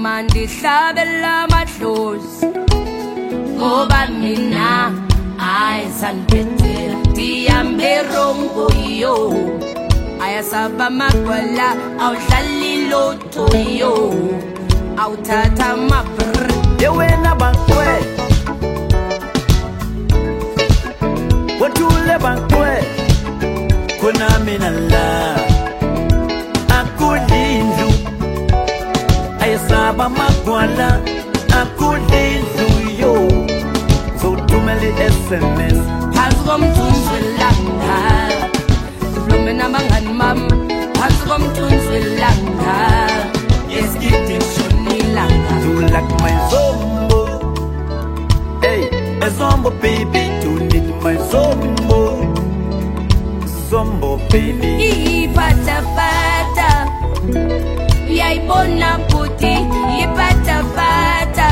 mandi hlabela madlozi ngoba mina ayisandiphetela diyambe rongo yo ayasaba magwala awudlali lotho yo awuthatha mabr yewena bankwe watule bankwe kuna mina la akudindlu ayasaba magwala akudindlu yo so tumeli SMS Azgomtunzwelanga Lumena mangani mama Azgomtunzwelanga Eskidishonilanga you like my zombo hey a zombo baby you need my zombo zombo baby Ipata pata Yaibona puti Ipata pata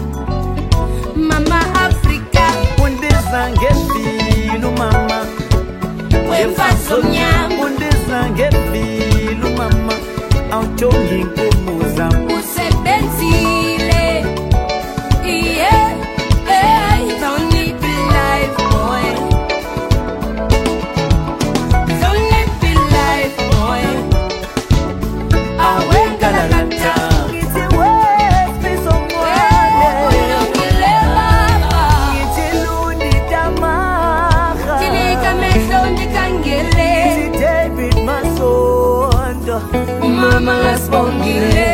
Mama Africa Undizangefilu mama Wemfaso mnyama Undizangefilu mama Autongi nkumuza Usebenzile Yeah Don't need be life boy Don't need be life boy Awenga la lata Iti wepi somwane Iti lundi tamaka Tilika mehlo ndikangele Iti David Masondo Mama ngasibongile